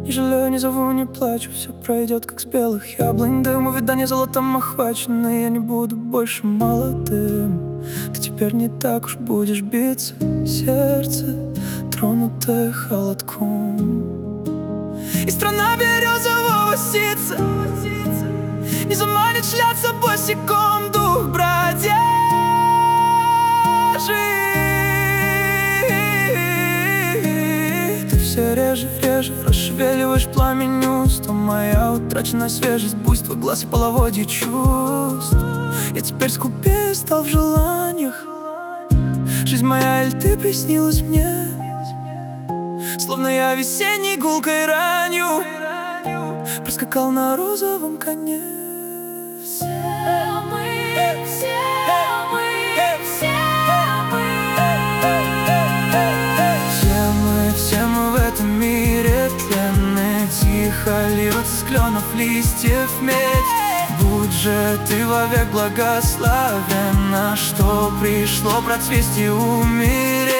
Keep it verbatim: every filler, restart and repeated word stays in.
Не жалею, не зову, не плачу, все пройдет, как с белых яблонь дым. Увядание золотом охвачен, и я не буду больше молодым. Ты теперь не так уж будешь биться, сердце, тронутое холодком. И страна березового ситца не заманит шляться босиком дух бродяжий. Ты все реже, реже расшевеливаешь пламень уст. А моя утраченная свежесть, буйство глаз и половодье чувств. Я теперь скупее стал в желаниях. Жизнь моя, аль ты приснилась мне, словно я весенней гулкой ранью проскакал на розовом коне. Все мы, все мы, все мы, Все мы, все мы в этом мире тленны. Тихо льется с кленов листьев медь. Будь же ты вовек благословенна, что пришло процвести умереть.